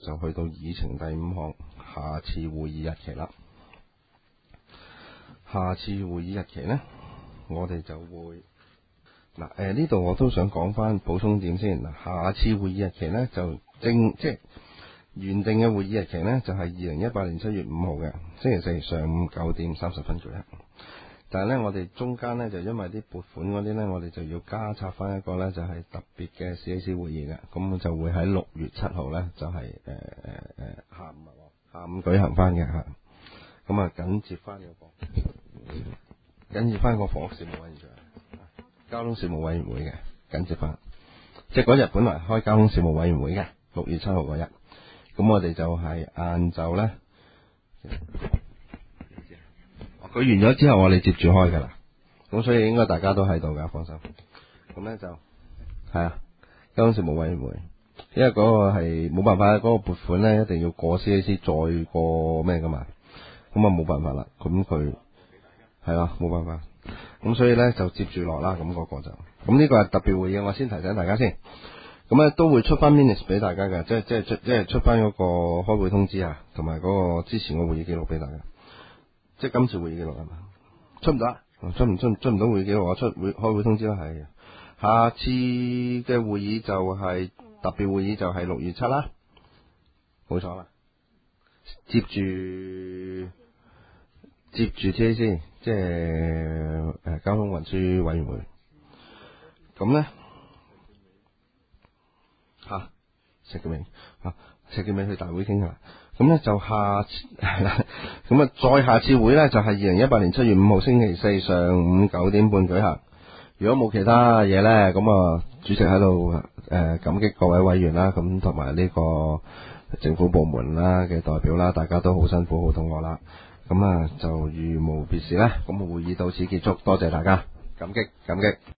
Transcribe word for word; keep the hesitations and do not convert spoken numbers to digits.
就去到議程第五項，下次會議日期啦。下次會議日期呢，我哋就會嗱誒呢度我都想講翻補充點先嗱。下次會議日期呢，就正即係原定嘅會議日期呢，就係二零一八年七月五號嘅星期四上午九點三十分左右。但係呢，我哋中間呢，就因為啲撥款嗰啲呢，我哋就要加插翻一個呢，就係、是、特別嘅 C A C 會議嘅，咁就會喺六月七號呢，就係誒誒誒下午下午舉行翻嘅嚇。咁啊緊接翻嗰個緊接翻個房屋事務委員會、交通事務委員會嘅緊接翻，即係嗰日本來開交通事務委員會嘅六月七號嗰日，咁我哋就係晏晝呢。佢完咗之後，我哋接住開噶啦，咁所以應該大家都喺度噶，放心。咁呢就係啊，交通事務委員會，因為嗰個係冇辦法，嗰、嗰個撥款呢一定要過 C A C 再過咩噶嘛，咁啊冇辦法啦。咁佢係啊，冇辦法。咁所以呢就接住落啦。咁、嗰、嗰個就咁呢個係特別會議，我先提醒大家先。咁咧都會出翻 minutes 俾大家嘅，即係即係出即係出翻嗰個開會通知啊，同埋嗰個之前個會議記錄俾大家。即係今次會議記錄係嘛？出唔得，出唔出出唔到會議記錄，我出會開會通知啦。係下次嘅會議就係、是、特別會議就係六月七啦，冇錯啦。接住接住 T A C， 即係誒交通運輸委員會。咁咧吓石硤尾吓石硤尾去大會傾下。咁咧就下係啦，咁啊再下次會咧就係二零一八年七月五號星期四上午九點半舉行。如果冇其他嘢咧，咁啊主席喺度誒感激各位委員啦，咁同埋呢個政府部門啦嘅代表啦，大家都好辛苦好肚餓啦，咁啊就如無別事啦，咁啊會議到此結束，多謝大家，感激感激。